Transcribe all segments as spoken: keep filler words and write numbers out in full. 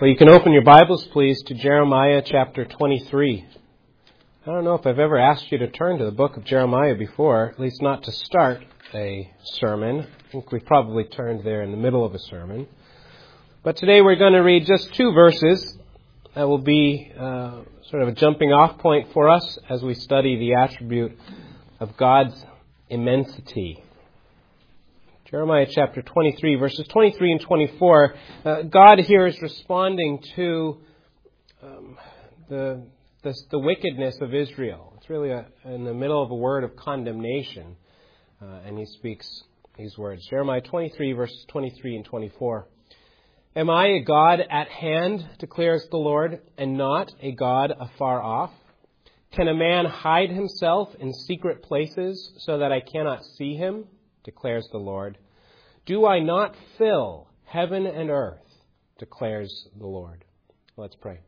Well, you can open your Bibles, please, to Jeremiah chapter twenty-three. I don't know if I've ever asked you to turn to the book of Jeremiah before, at least not to start a sermon. I think we've probably turned there in the middle of a sermon. But today we're going to read just two verses that will be uh, sort of a jumping off point for us as we study the attribute of God's immensity. Jeremiah chapter twenty-three, verses twenty-three and twenty-four. Uh, God here is responding to um, the, the the wickedness of Israel. It's really a, in the middle of a word of condemnation, uh, and he speaks these words. Jeremiah twenty-three, verses twenty-three and twenty-four. Am I a God at hand, declares the Lord, and not a God afar off? Can a man hide himself in secret places so that I cannot see him? Declares the Lord. Do I not fill heaven and earth? Declares the Lord. Let's pray.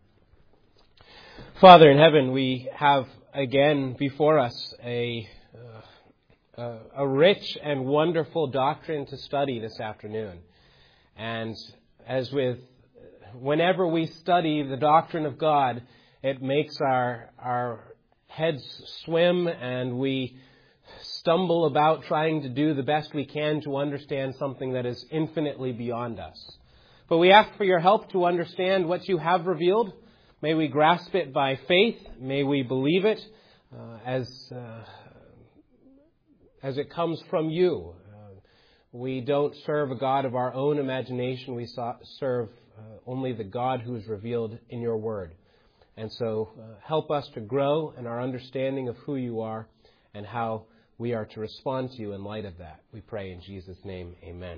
Father in heaven, we have again before us a, uh, a rich and wonderful doctrine to study this afternoon. And as with whenever we study the doctrine of God, it makes our our heads swim and we stumble about trying to do the best we can to understand something that is infinitely beyond us. But we ask for your help to understand what you have revealed. May we grasp it by faith. May we believe it uh, as uh, as it comes from you. Uh, we don't serve a God of our own imagination. We serve uh, only the God who is revealed in your word. And so uh, help us to grow in our understanding of who you are and how we are to respond to you in light of that. We pray in Jesus' name, amen.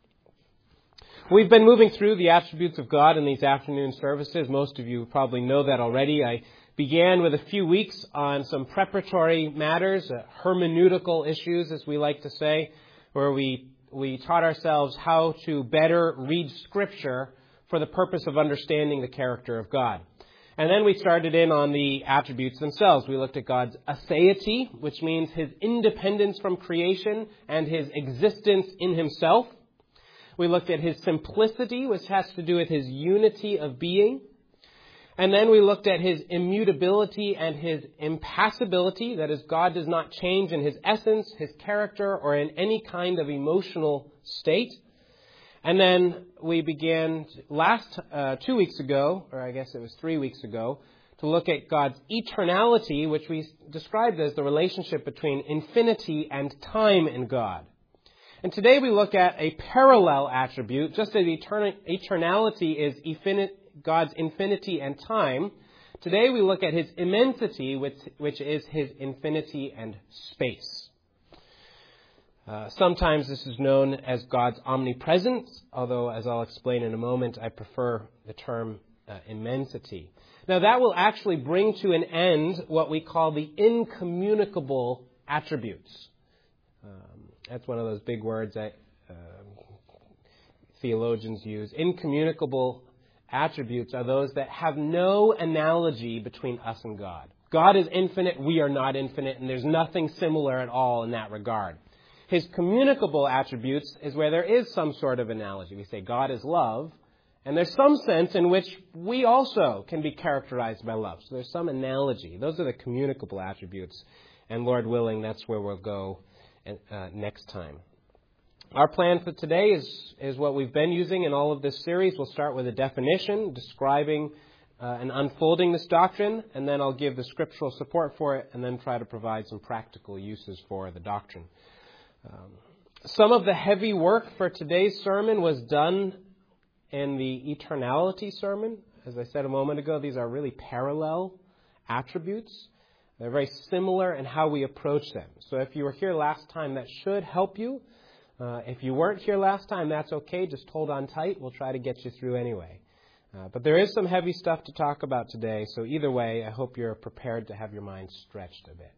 We've been moving through the attributes of God in these afternoon services. Most of you probably know that already. I began with a few weeks on some preparatory matters, uh, hermeneutical issues, as we like to say, where we, we taught ourselves how to better read Scripture for the purpose of understanding the character of God. And then we started in on the attributes themselves. We looked at God's aseity, which means his independence from creation and his existence in himself. We looked at his simplicity, which has to do with his unity of being. And then we looked at his immutability and his impassibility. That is, God does not change in his essence, his character, or in any kind of emotional state. And then we began last uh, two weeks ago, or I guess it was three weeks ago, to look at God's eternality, which we described as the relationship between infinity and time in God. And today we look at a parallel attribute, just as etern- eternality is infin- God's infinity and time. Today we look at his immensity, which, which is his infinity and space. Uh, sometimes this is known as God's omnipresence, although, as I'll explain in a moment, I prefer the term uh, immensity. Now, that will actually bring to an end what we call the incommunicable attributes. Um, that's one of those big words that uh, theologians use. Incommunicable attributes are those that have no analogy between us and God. God is infinite, we are not infinite, and there's nothing similar at all in that regard. His communicable attributes is where there is some sort of analogy. We say God is love, and there's some sense in which we also can be characterized by love. So there's some analogy. Those are the communicable attributes, and Lord willing, that's where we'll go uh, next time. Our plan for today is, is what we've been using in all of this series. We'll start with a definition describing uh, and unfolding this doctrine, and then I'll give the scriptural support for it, and then try to provide some practical uses for the doctrine. Um, some of the heavy work for today's sermon was done in the eternality sermon. As I said a moment ago, these are really parallel attributes. They're very similar in how we approach them. So if you were here last time, that should help you. Uh, if you weren't here last time, that's okay. Just hold on tight. We'll try to get you through anyway. Uh, but there is some heavy stuff to talk about today. So either way, I hope you're prepared to have your mind stretched a bit.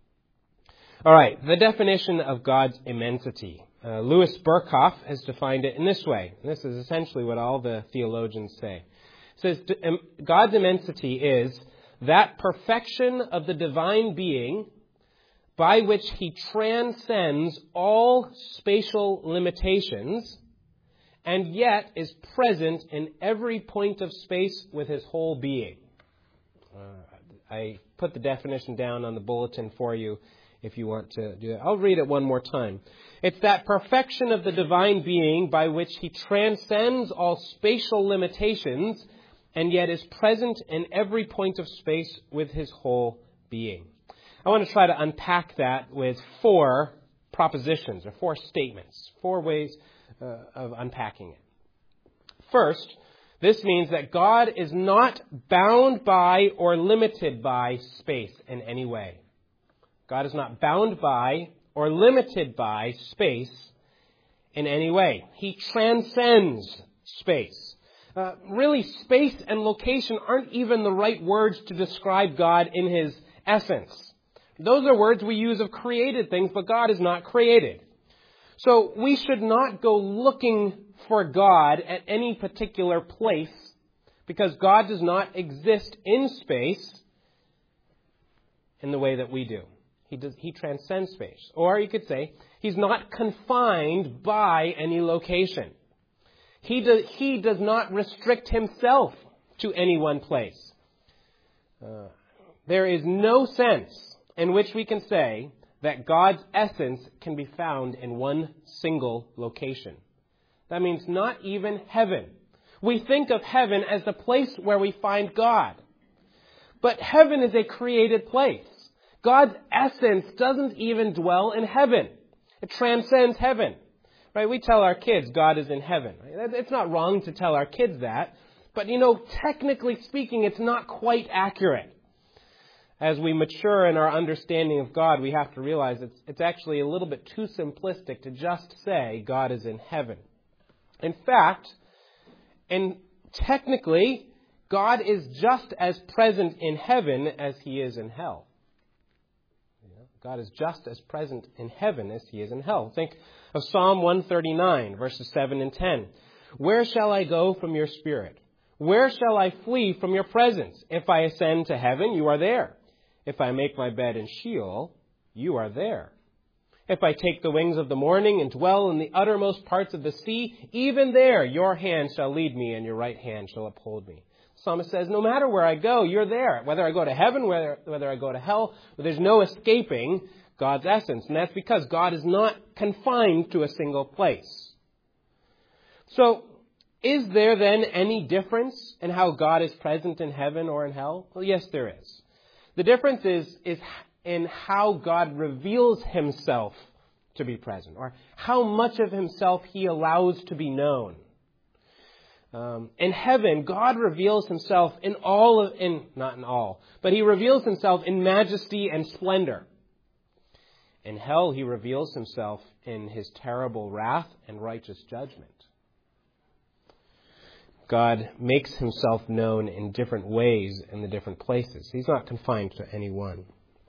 All right, the definition of God's immensity. Uh, Louis Berkhoff has defined it in this way. And this is essentially what all the theologians say. It says, God's immensity is that perfection of the divine being by which he transcends all spatial limitations and yet is present in every point of space with his whole being. Uh, I put the definition down on the bulletin for you if you want to do it. I'll read it one more time. It's that perfection of the divine being by which he transcends all spatial limitations and yet is present in every point of space with his whole being. I want to try to unpack that with four propositions or four statements, four ways uh, of unpacking it. First, this means that God is not bound by or limited by space in any way. God is not bound by or limited by space in any way. He transcends space. Uh, really, space and location aren't even the right words to describe God in his essence. Those are words we use of created things, but God is not created. So we should not go looking for God at any particular place because God does not exist in space in the way that we do. He does, he transcends space. Or you could say, he's not confined by any location. He does, he does not restrict himself to any one place. Uh, there is no sense in which we can say that God's essence can be found in one single location. That means not even heaven. We think of heaven as the place where we find God. But heaven is a created place. God's essence doesn't even dwell in heaven. It transcends heaven. Right? We tell our kids God is in heaven. Right? It's not wrong to tell our kids that. But, you know, technically speaking, it's not quite accurate. As we mature in our understanding of God, we have to realize it's, it's actually a little bit too simplistic to just say God is in heaven. In fact, and technically, God is just as present in heaven as he is in hell. God is just as present in heaven as he is in hell. Think of Psalm one thirty-nine, verses seven and ten. Where shall I go from your spirit? Where shall I flee from your presence? If I ascend to heaven, you are there. If I make my bed in Sheol, you are there. If I take the wings of the morning and dwell in the uttermost parts of the sea, even there your hand shall lead me and your right hand shall uphold me. The psalmist says, no matter where I go, you're there. Whether I go to heaven, whether, whether I go to hell, there's no escaping God's essence. And that's because God is not confined to a single place. So, is there then any difference in how God is present in heaven or in hell? Well, yes, there is. The difference is, is in how God reveals himself to be present, or how much of himself he allows to be known. Um, in heaven, God reveals himself in all of, in, not in all, but he reveals himself in majesty and splendor. In hell, he reveals himself in his terrible wrath and righteous judgment. God makes himself known in different ways in the different places. He's not confined to any one.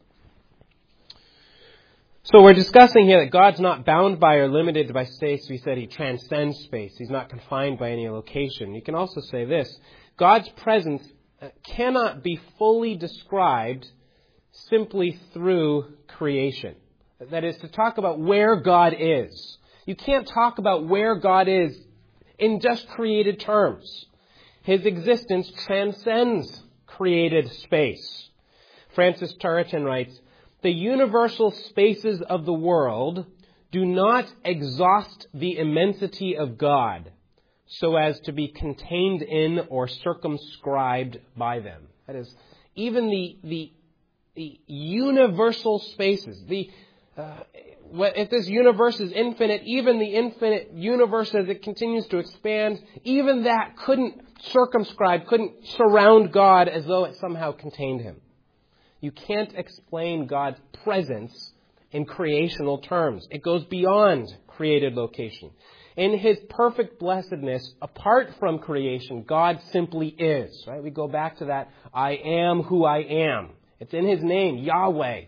So we're discussing here that God's not bound by or limited by space. We said he transcends space. He's not confined by any location. You can also say this. God's presence cannot be fully described simply through creation. That is, to talk about where God is. You can't talk about where God is in just created terms. His existence transcends created space. Francis Turretin writes, the universal spaces of the world do not exhaust the immensity of God so as to be contained in or circumscribed by them. That is, even the, the, the universal spaces, the uh, if this universe is infinite, even the infinite universe as it continues to expand, even that couldn't circumscribe, couldn't surround God as though it somehow contained him. You can't explain God's presence in creational terms. It goes beyond created location. In his perfect blessedness, apart from creation, God simply is. Right? We go back to that, I am who I am. It's in his name, Yahweh.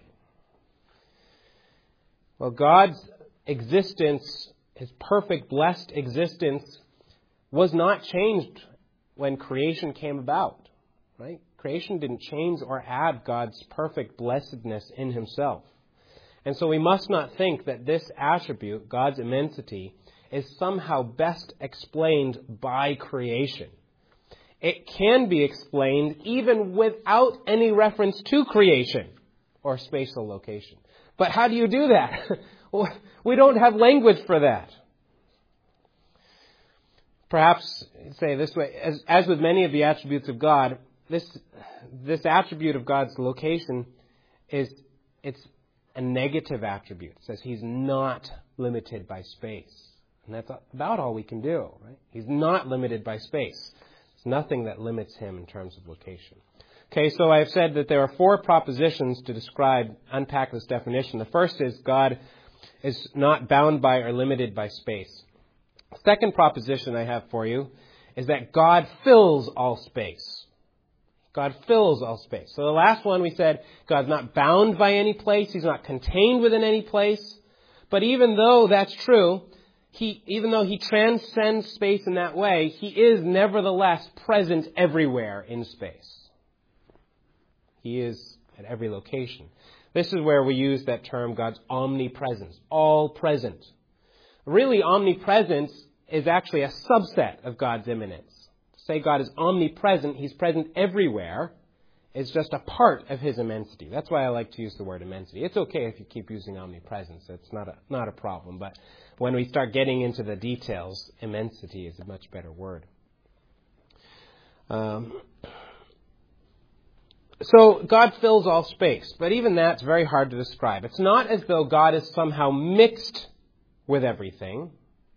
Well, God's existence, his perfect blessed existence, was not changed when creation came about. Right? Creation didn't change or add God's perfect blessedness in himself. And so we must not think that this attribute, God's immensity, is somehow best explained by creation. It can be explained even without any reference to creation or spatial location. But how do you do that? We don't have language for that. Perhaps say this way, as, as with many of the attributes of God, this this attribute of God's location is it's a negative attribute. It says he's not limited by space. And that's about all we can do, right? He's not limited by space. There's nothing that limits him in terms of location. Okay, so I've said that there are four propositions to describe, unpack this definition. The first is God is not bound by or limited by space. Second proposition I have for you is that God fills all space. God fills all space. So the last one we said, God's not bound by any place. He's not contained within any place. But even though that's true, he, even though he transcends space in that way, he is nevertheless present everywhere in space. He is at every location. This is where we use that term, God's omnipresence, all present. Really, omnipresence is actually a subset of God's immanence. To say God is omnipresent, he's present everywhere, is just a part of his immensity. That's why I like to use the word immensity. It's okay if you keep using omnipresence. It's not a, not a problem. But when we start getting into the details, immensity is a much better word. Um, so God fills all space, but even that's very hard to describe. It's not as though God is somehow mixed with everything.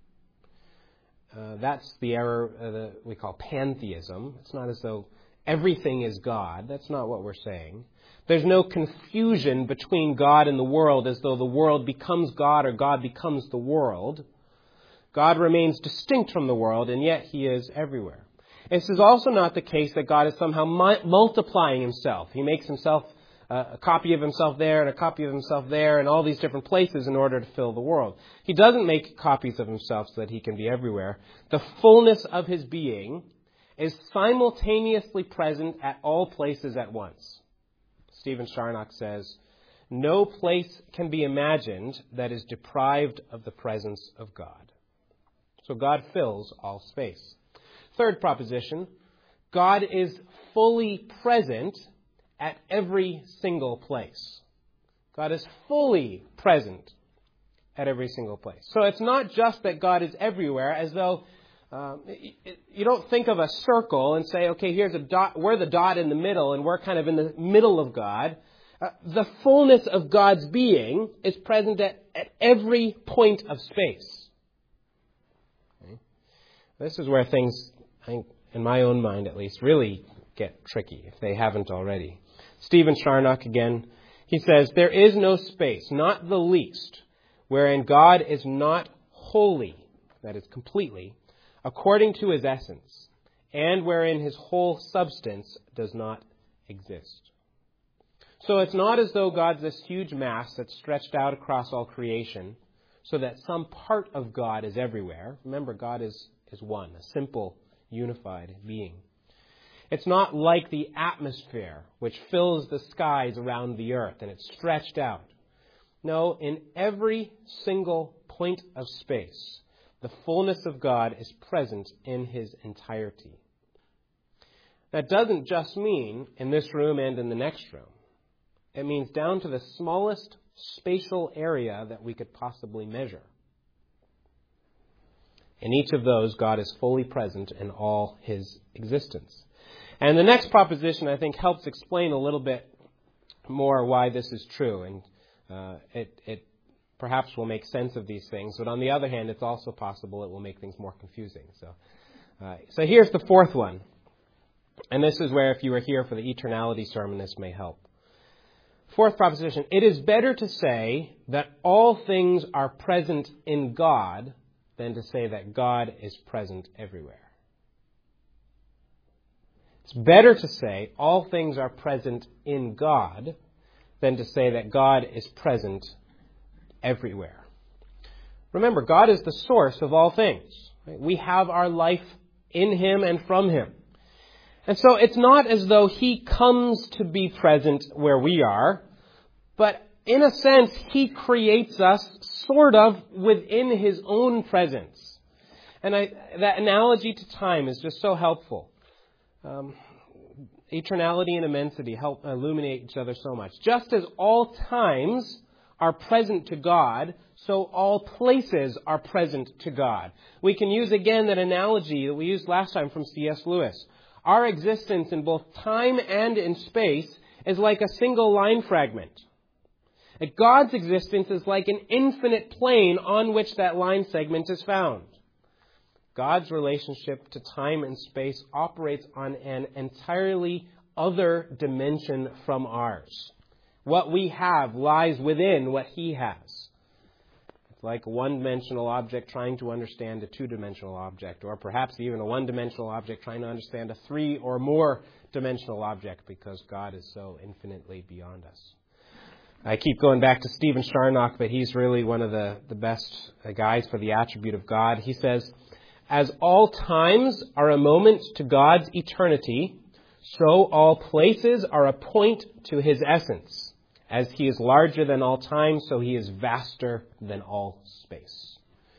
Uh, that's the error uh, that we call pantheism. It's not as though everything is God. That's not what we're saying. There's no confusion between God and the world as though the world becomes God or God becomes the world. God remains distinct from the world, and yet he is everywhere. This is also not the case that God is somehow mu- multiplying himself. He makes himself uh, a copy of himself there and a copy of himself there in all these different places in order to fill the world. He doesn't make copies of himself so that he can be everywhere. The fullness of his being is simultaneously present at all places at once. Stephen Charnock says, no place can be imagined that is deprived of the presence of God. So God fills all space. Third proposition, God is fully present at every single place. God is fully present at every single place. So it's not just that God is everywhere, as though um, you don't think of a circle and say, okay, here's a dot, we're the dot in the middle, and we're kind of in the middle of God. Uh, the fullness of God's being is present at, at every point of space. Okay? This is where things, I think, in my own mind at least, really get tricky, if they haven't already. Stephen Charnock again, he says, there is no space, not the least, wherein God is not wholly, that is completely, according to his essence, and wherein his whole substance does not exist. So it's not as though God's this huge mass that's stretched out across all creation, so that some part of God is everywhere. Remember, God is, is one, a simple, unified being. It's not like the atmosphere, which fills the skies around the earth, and it's stretched out. No, in every single point of space, the fullness of God is present in his entirety. That doesn't just mean in this room and in the next room. It means down to the smallest spatial area that we could possibly measure. In each of those, God is fully present in all his existence. And the next proposition, I think, helps explain a little bit more why this is true. And uh, it, it perhaps will make sense of these things. But on the other hand, it's also possible it will make things more confusing. So, uh, so here's the fourth one. And this is where, if you were here for the eternality sermon, this may help. Fourth proposition, it is better to say that all things are present in God than to say that God is present everywhere. It's better to say all things are present in God than to say that God is present everywhere. Remember, God is the source of all things. Right? We have our life in him and from him. And so it's not as though he comes to be present where we are, but in a sense, He creates us sort of within His own presence. And I, that analogy to time is just so helpful. Um, eternality and immensity help illuminate each other so much. Just as all times are present to God, so all places are present to God. We can use again that analogy that we used last time from C S Lewis. Our existence in both time and in space is like a single line fragment. God's existence is like an infinite plane on which that line segment is found. God's relationship to time and space operates on an entirely other dimension from ours. What we have lies within what He has. It's like a one-dimensional object trying to understand a two-dimensional object, or perhaps even a one-dimensional object trying to understand a three or more dimensional object, because God is so infinitely beyond us. I keep going back to Stephen Charnock, but he's really one of the, the best guys for the attribute of God. He says, as all times are a moment to God's eternity, so all places are a point to His essence. As He is larger than all time, so He is vaster than all space.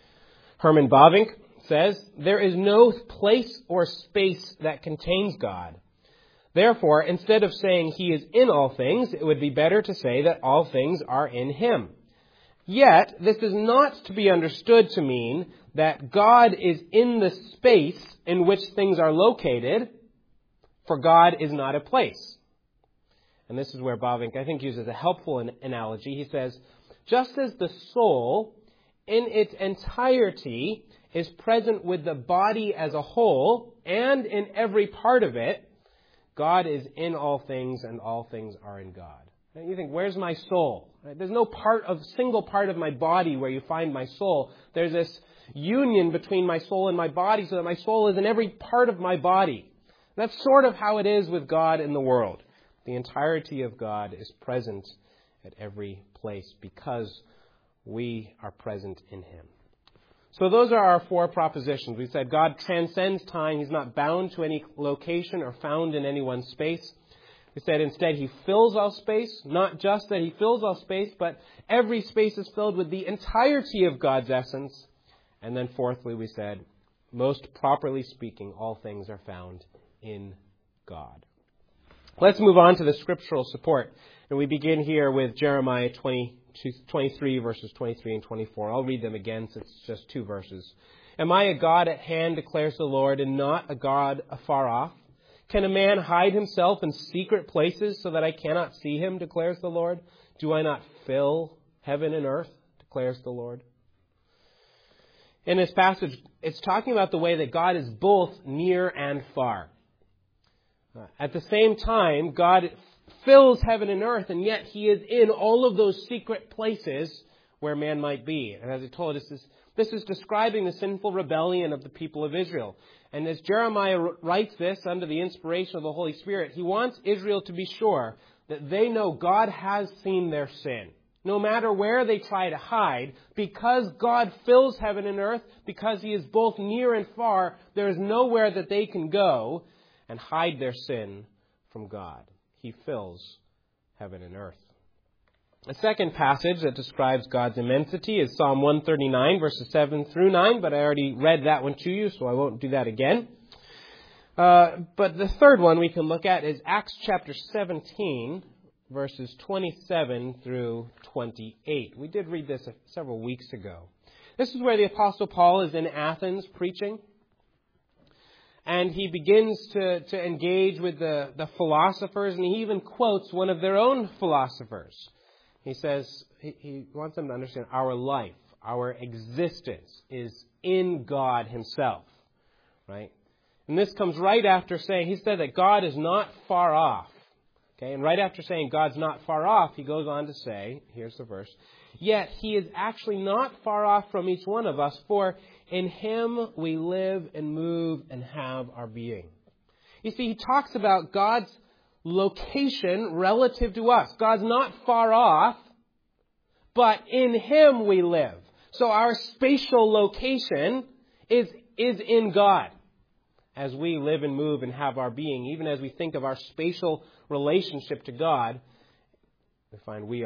Herman Bavinck says, there is no place or space that contains God. Therefore, instead of saying He is in all things, it would be better to say that all things are in Him. Yet, this is not to be understood to mean that God is in the space in which things are located, for God is not a place. And this is where Bavinck, I think, uses a helpful an- analogy. He says, just as the soul in its entirety is present with the body as a whole and in every part of it, God is in all things and all things are in God. And you think, where's my soul? There's no part of single part of my body where you find my soul. There's this union between my soul and my body so that my soul is in every part of my body. That's sort of how it is with God in the world. The entirety of God is present at every place because we are present in Him. So those are our four propositions. We said God transcends time. He's not bound to any location or found in any one space. We said instead He fills all space. Not just that He fills all space, but every space is filled with the entirety of God's essence. And then fourthly, we said, most properly speaking, all things are found in God. Let's move on to the scriptural support. And we begin here with Jeremiah twenty-three, verses twenty-three and twenty-four. I'll read them again since it's just two verses. Am I a God at hand, declares the Lord, and not a God afar off? Can a man hide himself in secret places so that I cannot see him, declares the Lord? Do I not fill heaven and earth, declares the Lord? In this passage, it's talking about the way that God is both near and far. At the same time, God fills heaven and earth, and yet He is in all of those secret places where man might be. And as I told us, this is, this is describing the sinful rebellion of the people of Israel. And as Jeremiah writes this under the inspiration of the Holy Spirit, he wants Israel to be sure that they know God has seen their sin. No matter where they try to hide, because God fills heaven and earth, because He is both near and far, there is nowhere that they can go and hide their sin from God. He fills heaven and earth. A second passage that describes God's immensity is Psalm one thirty-nine, verses seven through nine, but I already read that one to you, so I won't do that again. Uh, but the third one we can look at is Acts chapter seventeen, verses twenty-seven through twenty-eight. We did read this several weeks ago. This is where the Apostle Paul is in Athens preaching. And he begins to, to engage with the, the philosophers, and he even quotes one of their own philosophers. He says, he, he wants them to understand our life, our existence is in God Himself. Right? And this comes right after saying, he said that God is not far off. Okay, and right after saying God's not far off, he goes on to say, here's the verse, yet He is actually not far off from each one of us, for in Him we live and move and have our being. You see, he talks about God's location relative to us. God's not far off, but in Him we live. So our spatial location is, is in God. As we live and move and have our being, even as we think of our spatial relationship to God, we find we are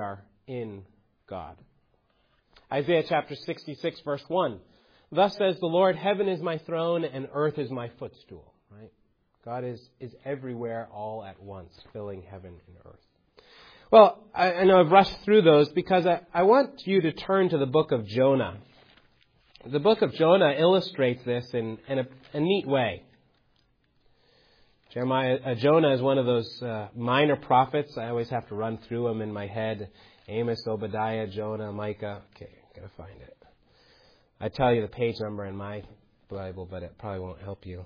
in God. Isaiah chapter sixty-six, verse one. Thus says the Lord, heaven is my throne and earth is my footstool. Right? God is, is everywhere all at once, filling heaven and earth. Well, I, I know I've rushed through those because I, I want you to turn to the book of Jonah. The book of Jonah illustrates this in, in a, a neat way. Jeremiah, uh, Jonah is one of those uh, minor prophets. I always have to run through them in my head. Amos, Obadiah, Jonah, Micah. Okay, gotta find it. I tell you the page number in my Bible, but it probably won't help you.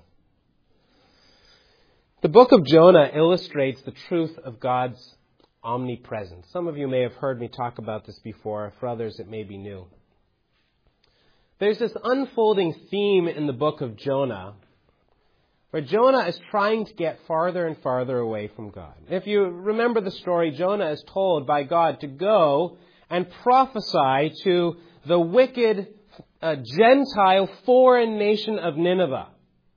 The book of Jonah illustrates the truth of God's omnipresence. Some of you may have heard me talk about this before. For others, it may be new. There's this unfolding theme in the book of Jonah where Jonah is trying to get farther and farther away from God. If you remember the story, Jonah is told by God to go and prophesy to the wicked uh, Gentile foreign nation of Nineveh,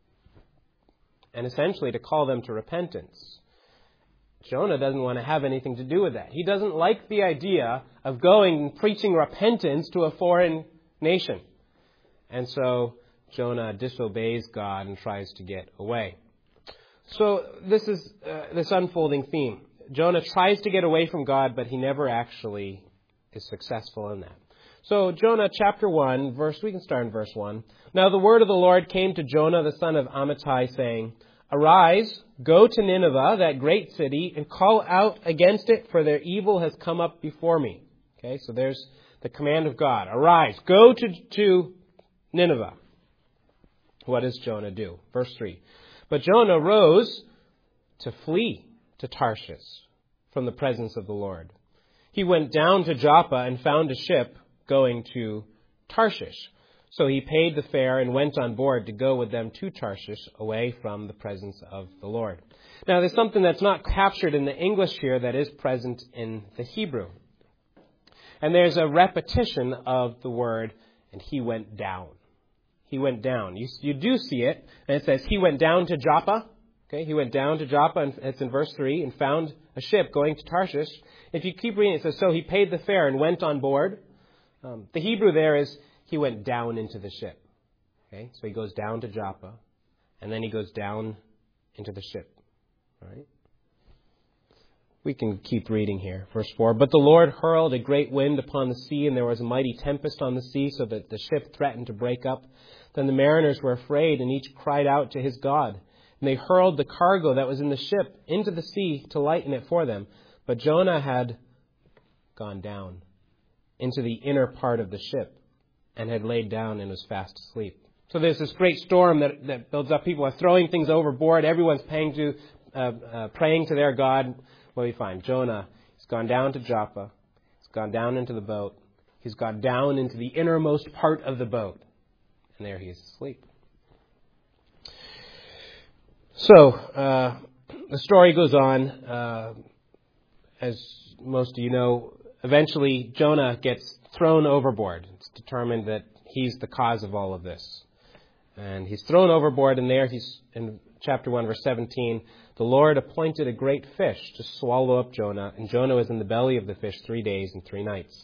and essentially to call them to repentance. Jonah doesn't want to have anything to do with that. He doesn't like the idea of going and preaching repentance to a foreign nation. And so Jonah disobeys God and tries to get away. So this is uh, this unfolding theme. Jonah tries to get away from God, but he never actually is successful in that. So Jonah chapter one, verse, we can start in verse one. Now the word of the Lord came to Jonah, the son of Amittai, saying, Arise, go to Nineveh, that great city, and call out against it, for their evil has come up before me. Okay, so there's the command of God. Arise, go to, to Nineveh. What does Jonah do? Verse three. But Jonah rose to flee to Tarshish from the presence of the Lord. He went down to Joppa and found a ship going to Tarshish. So he paid the fare and went on board to go with them to Tarshish, away from the presence of the Lord. Now, there's something that's not captured in the English here that is present in the Hebrew. And there's a repetition of the word, and he went down. He went down. You, you do see it, and it says he went down to Joppa. Okay, he went down to Joppa, and it's in verse three, and found a ship going to Tarshish. If you keep reading, it says, so he paid the fare and went on board. Um, the Hebrew there is, he went down into the ship. Okay, so he goes down to Joppa, and then he goes down into the ship. All right. We can keep reading here. Verse four. But the Lord hurled a great wind upon the sea, and there was a mighty tempest on the sea, so that the ship threatened to break up. Then the mariners were afraid, and each cried out to his God. And they hurled the cargo that was in the ship into the sea to lighten it for them. But Jonah had gone down into the inner part of the ship and had laid down and was fast asleep. So there's this great storm that, that builds up. People are throwing things overboard. Everyone's paying to, uh, uh, praying to their God. What do we find? Jonah, he's gone down to Joppa. He's gone down into the boat. He's gone down into the innermost part of the boat. And there he is asleep. So, uh, the story goes on. Uh, as most of you know, eventually Jonah gets thrown overboard. It's determined that he's the cause of all of this. And he's thrown overboard, and there he's, in chapter one, verse seventeen, the Lord appointed a great fish to swallow up Jonah, and Jonah was in the belly of the fish three days and three nights.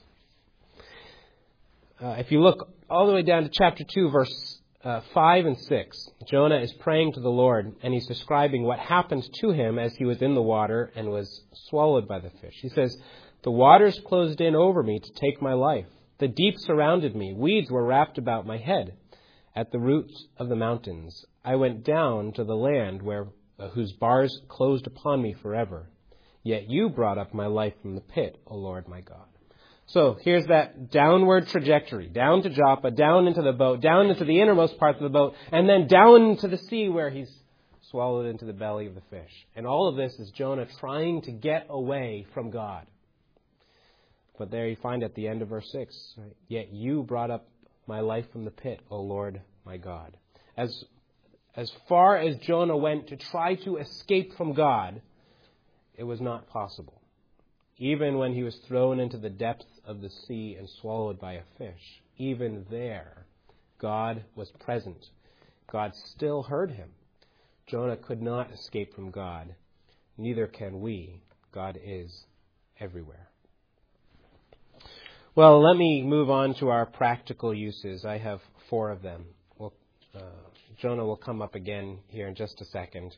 Uh, if you look all the way down to chapter two, verse uh, five and six, Jonah is praying to the Lord, and he's describing what happened to him as he was in the water and was swallowed by the fish. He says, the waters closed in over me to take my life. The deep surrounded me. Weeds were wrapped about my head. At the roots of the mountains, I went down to the land where uh, whose bars closed upon me forever. Yet you brought up my life from the pit, O Lord my God. So here's that downward trajectory, down to Joppa, down into the boat, down into the innermost parts of the boat, and then down into the sea where he's swallowed into the belly of the fish. And all of this is Jonah trying to get away from God. But there you find at the end of verse six, right? Yet you brought up my life from the pit, O Lord my God. As, as far as Jonah went to try to escape from God, it was not possible. Even when he was thrown into the depths of the sea and swallowed by a fish, even there, God was present. God still heard him. Jonah could not escape from God. Neither can we. God is everywhere. Well, let me move on to our practical uses. I have four of them. Well, uh, Jonah will come up again here in just a second.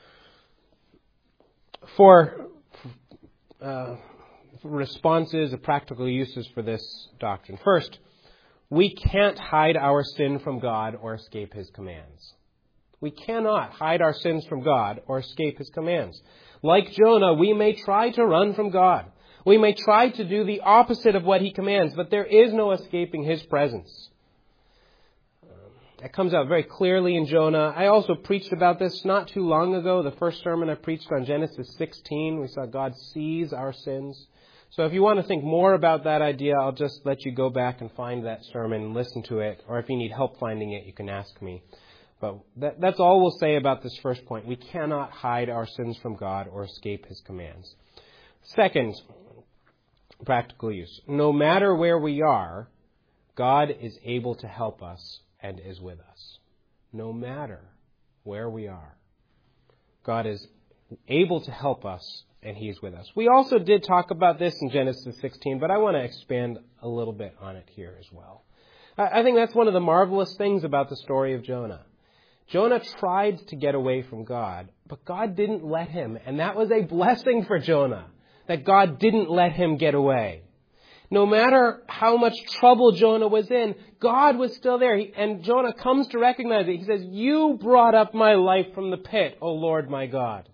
Four uh, responses or practical uses for this doctrine. First, we can't hide our sin from God or escape His commands. We cannot hide our sins from God or escape His commands. Like Jonah, we may try to run from God. We may try to do the opposite of what He commands, but there is no escaping His presence. That comes out very clearly in Jonah. I also preached about this not too long ago. The first sermon I preached on Genesis sixteen. We saw God sees our sins. So if you want to think more about that idea, I'll just let you go back and find that sermon and listen to it. Or if you need help finding it, you can ask me. But that, that's all we'll say about this first point. We cannot hide our sins from God or escape His commands. Second, practical use. No matter where we are, God is able to help us and is with us. No matter where we are, God is able to help us and He is with us. We also did talk about this in Genesis sixteen, but I want to expand a little bit on it here as well. I think that's one of the marvelous things about the story of Jonah. Jonah tried to get away from God, but God didn't let him. And that was a blessing for Jonah, that God didn't let him get away. No matter how much trouble Jonah was in, God was still there. He, and Jonah comes to recognize it. He says, "You brought up my life from the pit, O Lord my God."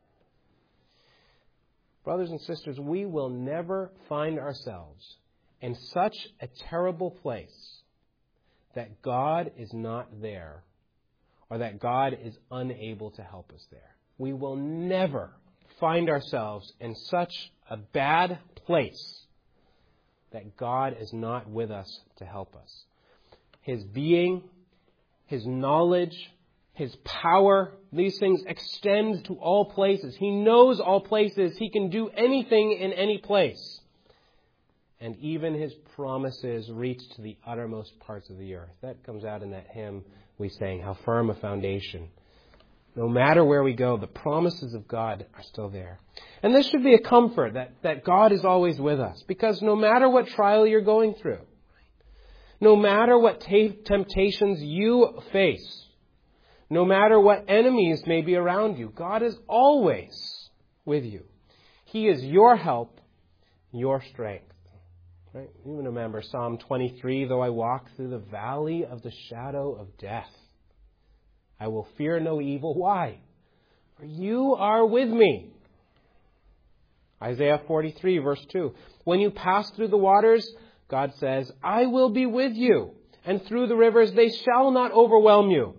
Brothers and sisters, we will never find ourselves in such a terrible place that God is not there, or that God is unable to help us there. We will never find ourselves in such a bad place that God is not with us to help us. His being, His knowledge, His power, these things extend to all places. He knows all places. He can do anything in any place. And even His promises reach to the uttermost parts of the earth. That comes out in that hymn we sang, "How Firm a Foundation." No matter where we go, the promises of God are still there. And this should be a comfort that, that God is always with us. Because no matter what trial you're going through, no matter what t- temptations you face, no matter what enemies may be around you, God is always with you. He is your help, your strength. Right? You remember Psalm twenty-three, "Though I walk through the valley of the shadow of death, I will fear no evil." Why? For you are with me. Isaiah forty-three, verse two. "When you pass through the waters," God says, "I will be with you. And through the rivers, they shall not overwhelm you."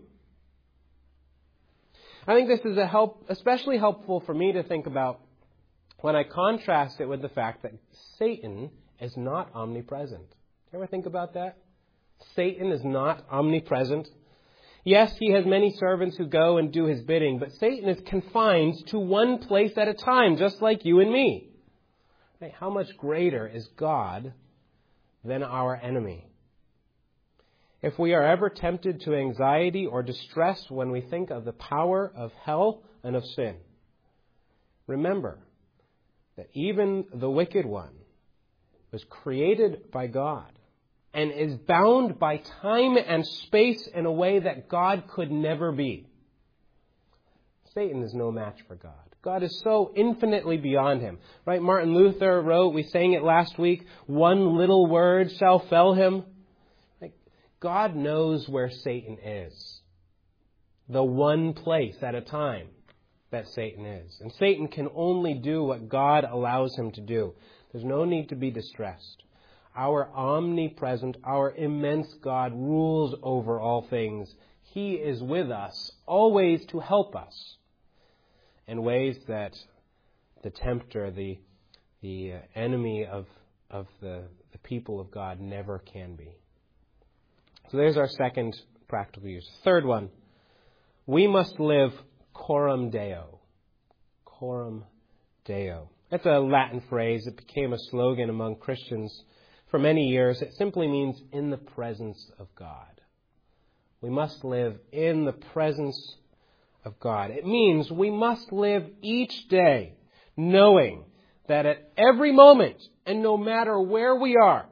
I think this is a help, especially helpful for me to think about when I contrast it with the fact that Satan is not omnipresent. You ever think about that? Satan is not omnipresent. Yes, he has many servants who go and do his bidding, but Satan is confined to one place at a time, just like you and me. Right? How much greater is God than our enemy? If we are ever tempted to anxiety or distress when we think of the power of hell and of sin, remember that even the wicked one was created by God and is bound by time and space in a way that God could never be. Satan is no match for God. God is so infinitely beyond him. Right? Martin Luther wrote, we sang it last week, "One little word shall fell him." Like, God knows where Satan is. The one place at a time that Satan is. And Satan can only do what God allows him to do. There's no need to be distressed. Our omnipresent, our immense God rules over all things. He is with us, always to help us in ways that the tempter, the the enemy of of the, the people of God never can be. So there's our second practical use. Third one, we must live coram Deo. Coram Deo. That's a Latin phrase. It became a slogan among Christians for many years. It simply means in the presence of God. We must live in the presence of God. It means we must live each day knowing that at every moment and no matter where we are,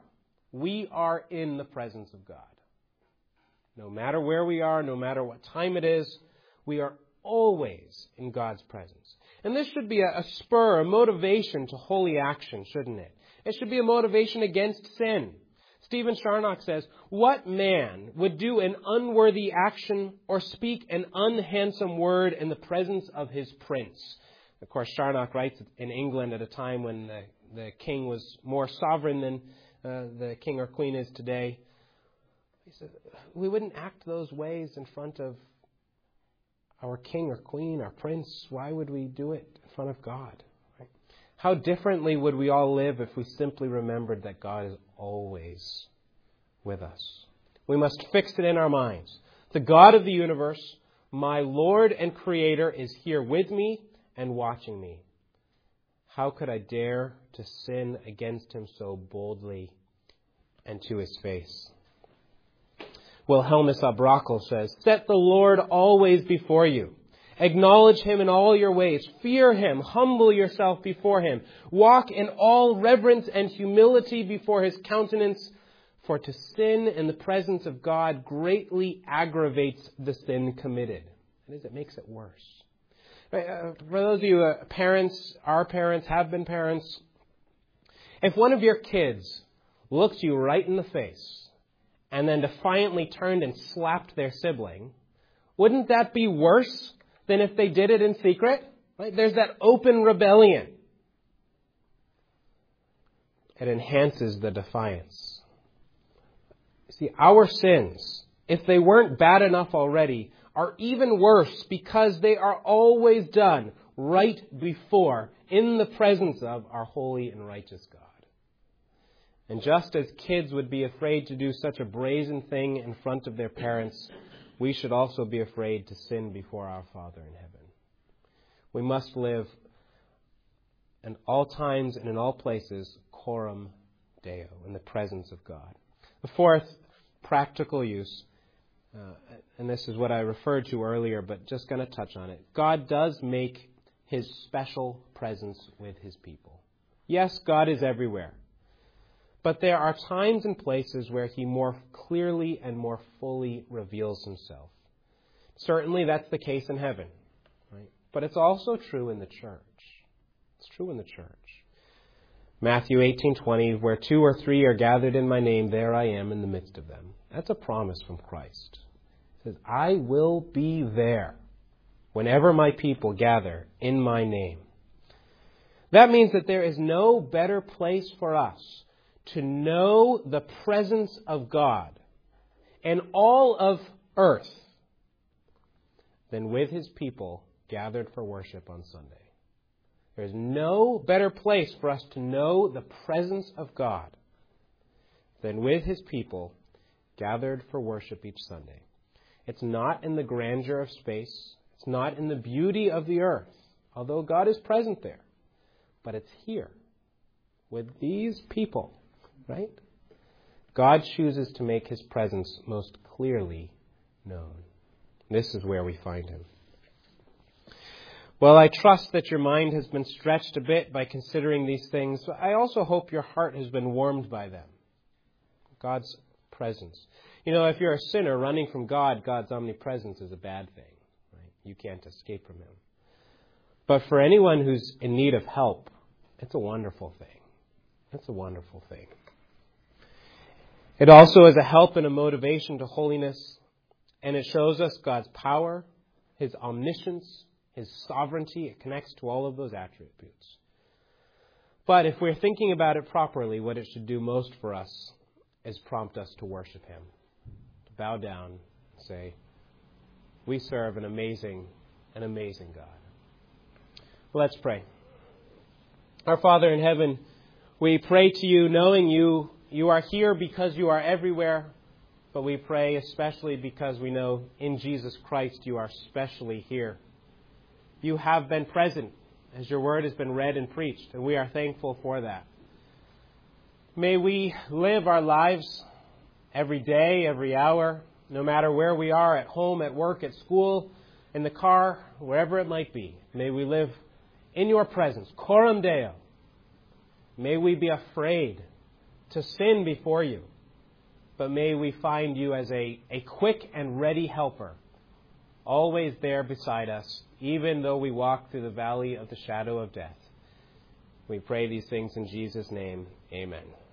we are in the presence of God. No matter where we are, no matter what time it is, we are always in God's presence. And this should be a, a spur, a motivation to holy action, shouldn't it? It should be a motivation against sin. Stephen Charnock says, "What man would do an unworthy action or speak an unhandsome word in the presence of his prince?" Of course, Charnock writes in England at a time when the, the king was more sovereign than uh, the king or queen is today. He says, we wouldn't act those ways in front of our king or queen, our prince. Why would we do it in front of God? Right? How differently would we all live if we simply remembered that God is always with us? We must fix it in our minds. The God of the universe, my Lord and Creator, is here with me and watching me. How could I dare to sin against Him so boldly and to His face? Wilhelmus à Brakel says, "Set the Lord always before you. Acknowledge Him in all your ways. Fear Him. Humble yourself before Him. Walk in all reverence and humility before His countenance. For to sin in the presence of God greatly aggravates the sin committed." That is, it makes it worse. Right, uh, for those of you uh, parents, our parents, have been parents, if one of your kids looked you right in the face and then defiantly turned and slapped their sibling, wouldn't that be worse than if they did it in secret? Right? There's that open rebellion. It enhances the defiance. See, our sins, if they weren't bad enough already, are even worse because they are always done right before, in the presence of our holy and righteous God. And just as kids would be afraid to do such a brazen thing in front of their parents, we should also be afraid to sin before our Father in heaven. We must live in all times and in all places, coram Deo, in the presence of God. The fourth practical use, uh, and this is what I referred to earlier, but just going to touch on it. God does make His special presence with His people. Yes, God is everywhere. But there are times and places where He more clearly and more fully reveals Himself. Certainly that's the case in heaven, right? But it's also true in the church. It's true in the church. Matthew eighteen twenty, "Where two or three are gathered in my name, there I am in the midst of them." That's a promise from Christ. It says, I will be there whenever my people gather in my name. That means that there is no better place for us to know the presence of God and all of earth than with His people gathered for worship on Sunday. There's no better place for us to know the presence of God than with His people gathered for worship each Sunday. It's not in the grandeur of space. It's not in the beauty of the earth, although God is present there. But it's here with these people. Right? God chooses to make His presence most clearly known. This is where we find Him. Well, I trust that your mind has been stretched a bit by considering these things. But I also hope your heart has been warmed by them. God's presence. You know, if you're a sinner running from God, God's omnipresence is a bad thing. Right? You can't escape from Him. But for anyone who's in need of help, it's a wonderful thing. It's a wonderful thing. It also is a help and a motivation to holiness, and it shows us God's power, His omniscience, His sovereignty. It connects to all of those attributes. But if we're thinking about it properly, what it should do most for us is prompt us to worship Him, to bow down and say, we serve an amazing, an amazing God. Let's pray. Our Father in heaven, we pray to You knowing You You are here because You are everywhere, but we pray especially because we know in Jesus Christ You are specially here. You have been present as Your word has been read and preached, and we are thankful for that. May we live our lives every day, every hour, no matter where we are, at home, at work, at school, in the car, wherever it might be. May we live in Your presence, coram Deo. May we be afraid to sin before you. But may we find you as a, a quick and ready helper, always there beside us, even though we walk through the valley of the shadow of death. We pray these things in Jesus' name. Amen.